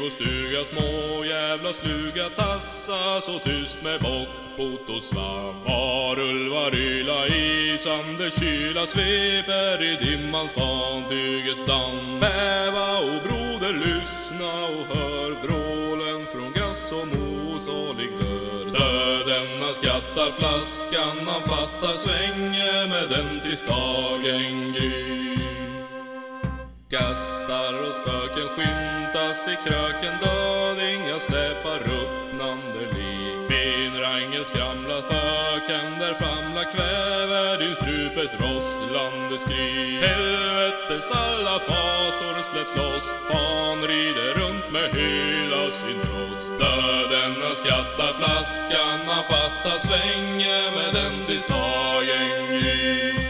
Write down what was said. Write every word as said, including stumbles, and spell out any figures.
och stuga, små jävla sluga tassa, så tyst med bock, bot och svamp. Varulvar yla i sande kyla, sveper i dimmans fantygestam. Bäva och broder, lyssna och hör vrålen från gass och mosalig dör. Döden han skrattar flaskan, han fattar svänge med den tills dagen gryr. Gastar och spöken skymtas i kröken, dödingar släpar ruttnande liv. Binrangel skramlar spöken, där famlar kväver din strupes rosslande skrik. Helvetes alla fasor släpps loss, fan rider runt med hela sin tross. Döden han skrattar flaskan, han fattar svänge med den tills dagen gryr.